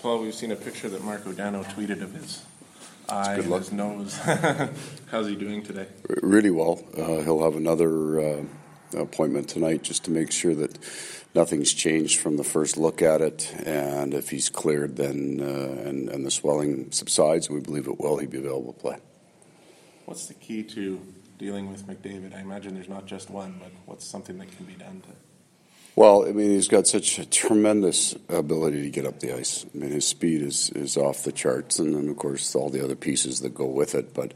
Well, we've seen a picture that Mark O'Dano tweeted of his eye and his nose. How's he doing today? Really well. He'll have another appointment tonight just to make sure that nothing's changed from the first look at it. And if he's cleared, then and the swelling subsides, we believe it will, he'd be available to play. What's the key to dealing with McDavid? I imagine there's not just one, but what's something that can be done to... Well, I mean, he's got such a tremendous ability to get up the ice. I mean, his speed is off the charts, and then, of course, all the other pieces that go with it. But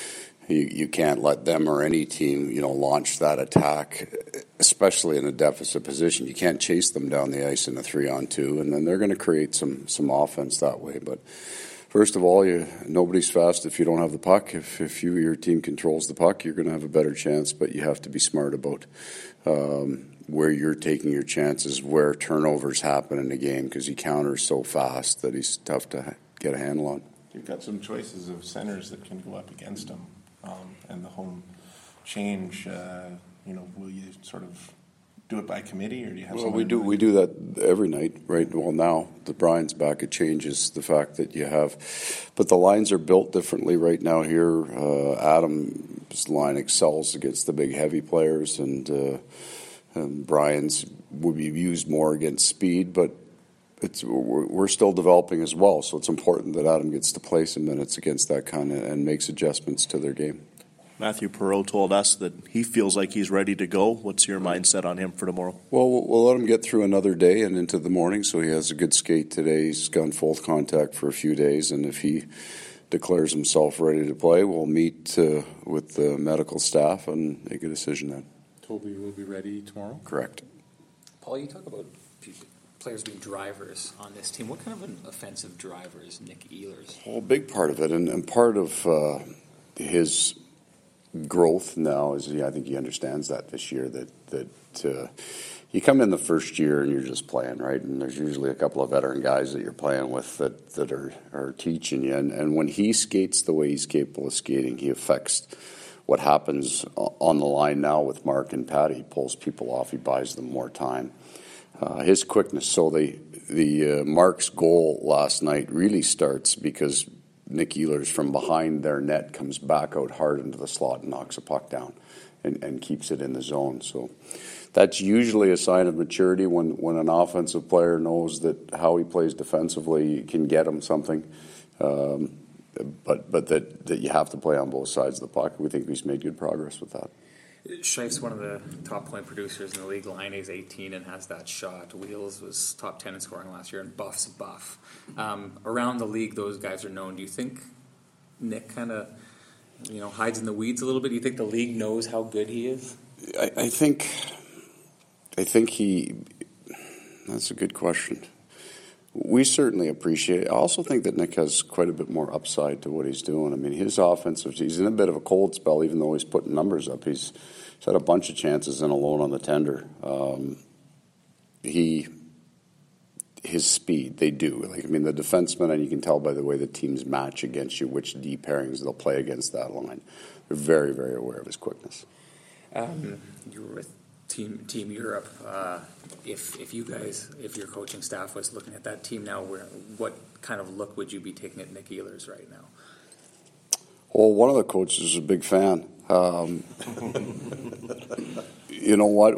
you can't let them or any team, launch that attack, especially in a deficit position. You can't chase them down the ice in a 3-on-2, and then they're going to create some offense that way. But first of all, nobody's fast if you don't have the puck. If your team controls the puck, you're going to have a better chance, but you have to be smart about where you're taking your chances, where turnovers happen in the game, because he counters so fast that he's tough to get a handle on. You've got some choices of centers that can go up against him, and the home change. Will you sort of do it by committee, or do you have? Well, we do that every night, right? Well, now the Brian's back, it changes the fact that you have, but the lines are built differently right now. Here, Adam's line excels against the big heavy players, and Brian's would be used more against speed, but we're still developing as well, so it's important that Adam gets to play some minutes against that kind of and makes adjustments to their game. Matthew Perreault told us that he feels like he's ready to go. What's your mindset on him for tomorrow? Well, we'll let him get through another day and into the morning, so he has a good skate today. He's gone full contact for a few days, and if he declares himself ready to play, we'll meet with the medical staff and make a decision then. Toby will be ready tomorrow? Correct. Paul, you talk about players being drivers on this team. What kind of an offensive driver is Nick Ehlers? Well, a big part of it, and part of his growth now is I think he understands that this year, that you come in the first year and you're just playing, right? And there's usually a couple of veteran guys that you're playing with that are teaching you. And when he skates the way he's capable of skating, he affects what happens on the line now with Mark and Patty. He pulls people off. He buys them more time. His quickness. So the Mark's goal last night really starts because Nick Ehlers from behind their net comes back out hard into the slot and knocks a puck down and keeps it in the zone. So that's usually a sign of maturity when an offensive player knows that how he plays defensively can get him something. But that you have to play on both sides of the puck. We think he's made good progress with that. Scheif's one of the top point producers in the league. Line is 18 and has that shot. Wheels was top 10 in scoring last year, and Buff's Buff. Around the league, those guys are known. Do you think Nick kind of hides in the weeds a little bit? Do you think the league knows how good he is? I think he. That's a good question. We certainly appreciate it. I also think that Nick has quite a bit more upside to what he's doing. I mean, his offensive, he's in a bit of a cold spell, even though he's putting numbers up. He's had a bunch of chances in alone on the tender. His speed, they do. The defensemen, and you can tell by the way the teams match against you, which D pairings they'll play against that line. They're very, very aware of his quickness. You were with Team Europe. If your coaching staff was looking at that team now, what kind of look would you be taking at Nick Ehlers right now? Well, one of the coaches is a big fan. You know what?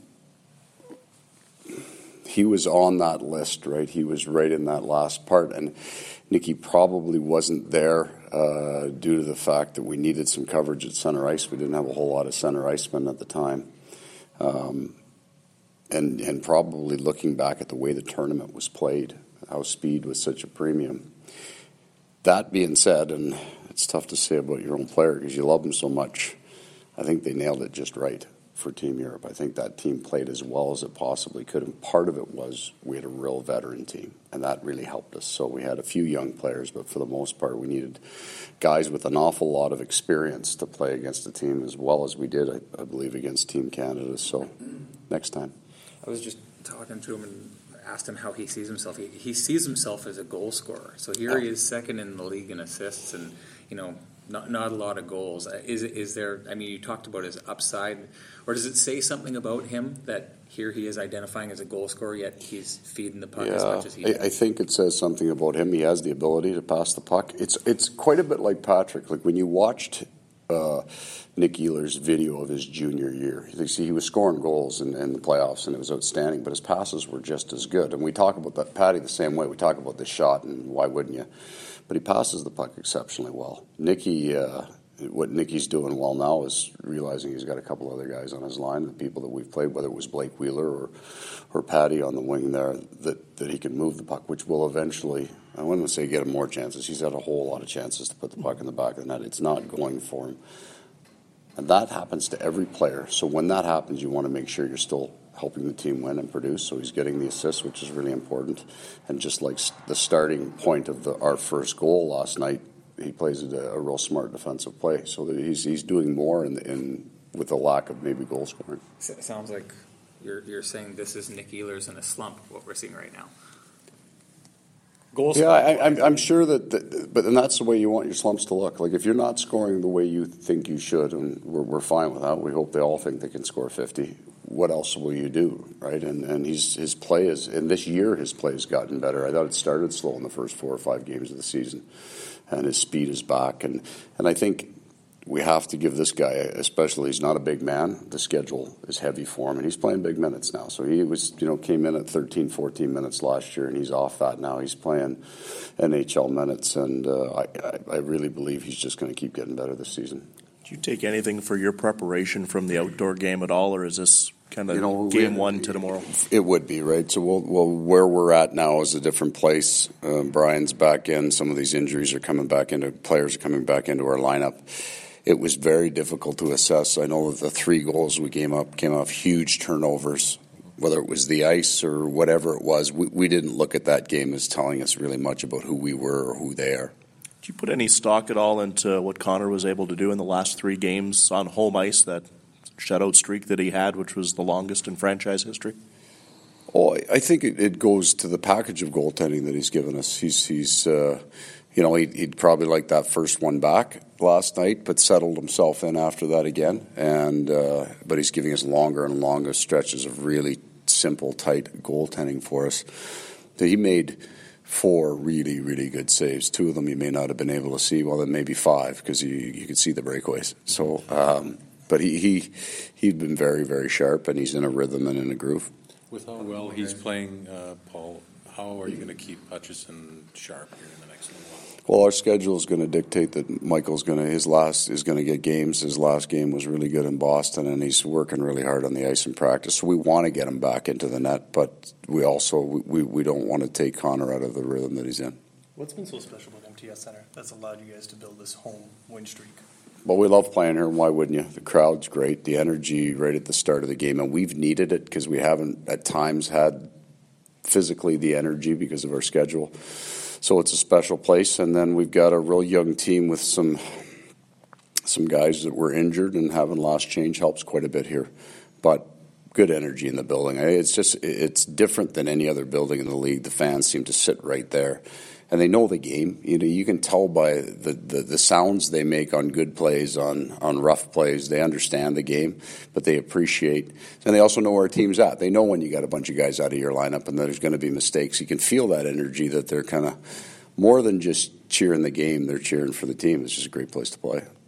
He was on that list, right? He was right in that last part, and Nicky probably wasn't there due to the fact that we needed some coverage at center ice. We didn't have a whole lot of center icemen at the time. And probably looking back at the way the tournament was played, how speed was such a premium. That being said, and it's tough to say about your own player because you love them so much, I think they nailed it just right for Team Europe. I think that team played as well as it possibly could, and part of it was we had a real veteran team, and that really helped us. So we had a few young players, but for the most part, we needed guys with an awful lot of experience to play against the team as well as we did, I believe, against Team Canada. So next time. I was just talking to him and asked him how he sees himself. He sees himself as a goal scorer. So here he is second in the league in assists, and not a lot of goals. Is there? I mean, you talked about his upside, or does it say something about him that here he is identifying as a goal scorer, yet he's feeding the puck as much as he does? I think it says something about him. He has the ability to pass the puck. It's quite a bit like Patrick. Like when you watched Nick Ehlers' video of his junior year, you see he was scoring goals in the playoffs, and it was outstanding, but his passes were just as good. And we talk about that, Patty, the same way. We talk about this shot, and why wouldn't you? But he passes the puck exceptionally well. What Nicky's doing well now is realizing he's got a couple other guys on his line, the people that we've played, whether it was Blake Wheeler or Patty on the wing there, that he can move the puck, which will eventually, I wouldn't say get him more chances. He's had a whole lot of chances to put the puck in the back of the net. It's not going for him. And that happens to every player. So when that happens, you want to make sure you're still helping the team win and produce. So he's getting the assists, which is really important. And just like the starting point of our first goal last night, he plays a real smart defensive play. So that he's doing more with a lack of maybe goal scoring. It sounds like you're saying this is Nick Ehlers in a slump, what we're seeing right now. Goals. Yeah, I'm sure but that's the way you want your slumps to look. Like if you're not scoring the way you think you should, and we're fine with that. We hope they all think they can score 50. What else will you do, right? And his play is, and this year his play has gotten better. I thought it started slow in the first 4 or 5 games of the season, and his speed is back. And I think we have to give this guy, especially he's not a big man, the schedule is heavy for him, and he's playing big minutes now. So he came in at 13, 14 minutes last year, and he's off that now. He's playing NHL minutes, and I really believe he's just going to keep getting better this season. Do you take anything for your preparation from the outdoor game at all, or is this kind of game one to tomorrow? It would be, right? So where we're at now is a different place. Brian's back in. Some of these injuries are coming back into, players are coming back into our lineup. It was very difficult to assess. I know that the 3 goals we came off huge turnovers, whether it was the ice or whatever it was. We didn't look at that game as telling us really much about who we were or who they are. Did you put any stock at all into what Connor was able to do in the last 3 games on home ice, that shutout streak that he had, which was the longest in franchise history? Oh, I think it goes to the package of goaltending that he's given us. He'd probably like that first one back last night, but settled himself in after that again. But he's giving us longer and longer stretches of really simple, tight goaltending for us. He made 4 really, really good saves. 2 of them you may not have been able to see. Well, then maybe 5 because you could see the breakaways. So, but he'd been very, very sharp, and he's in a rhythm and in a groove. With how well he's playing, Paul, how are you going to keep Hutchison sharp here in the next little while? Well, our schedule is going to dictate that Michael's going to get games. His last game was really good in Boston, and he's working really hard on the ice in practice. So we want to get him back into the net, but we also we don't want to take Connor out of the rhythm that he's in. What's been so special about MTS Center that's allowed you guys to build this home win streak? Well, we love playing here, and why wouldn't you? The crowd's great, the energy right at the start of the game, and we've needed it because we haven't at times had physically the energy because of our schedule. So it's a special place, and then we've got a real young team with some guys that were injured, and having last change helps quite a bit here. But good energy in the building. It's different than any other building in the league. The fans seem to sit right there, and they know the game. You can tell by the sounds they make on good plays, on rough plays. They understand the game, but they appreciate, and they also know where our team's at. They know when you got a bunch of guys out of your lineup and there's going to be mistakes. You can feel that energy, that they're kind of more than just cheering the game. They're cheering for the team. It's just a great place to play.